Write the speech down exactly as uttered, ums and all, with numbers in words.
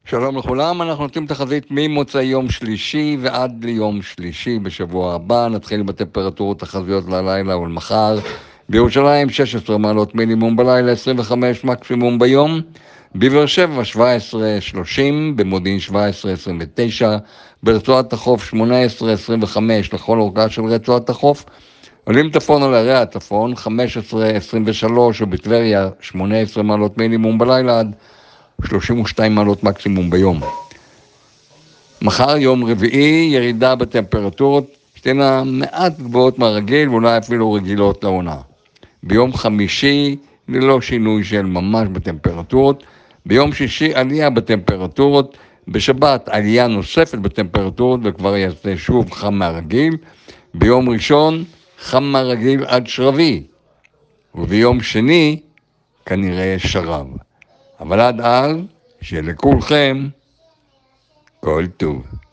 שלום לכולם, אנחנו נותנים תחזית ממוצאי יום שלישי ועד ליום שלישי בשבוע הבא. נתחיל בטמפרטורות תחזיות ללילה ולמחר. בירושלים שש עשרה מעלות מינימום בלילה, עשרים וחמש מקסימום ביום. בבאר שבע שבע עשרה שלושים, במודיעין שבע עשרה עשרים ותשע, ברצועת החוף שמונה עשרה עשרים וחמש לכל אורכה של רצועת החוף. עולים צפון על ערי הצפון חמש עשרה עשרים ושלוש, ובטבריה שמונה עשרה מעלות מינימום בלילה עד שלושים ושתיים מעלות מקסימום ביום. מחר יום רביעי, ירידה בטמפרטורות, שתהיינה מעט גבוהות מהרגיל ואולי אפילו רגילות לעונה. ביום חמישי ללא שינוי של ממש בטמפרטורות, ביום שישי עלייה בטמפרטורות, בשבת עלייה נוספת בטמפרטורות וכבר יעשה שוב חם מהרגיל, ביום ראשון חם מהרגיל עד שרבי, וביום שני כנראה שרב. אבל עד אז, שלכולכם כל טוב.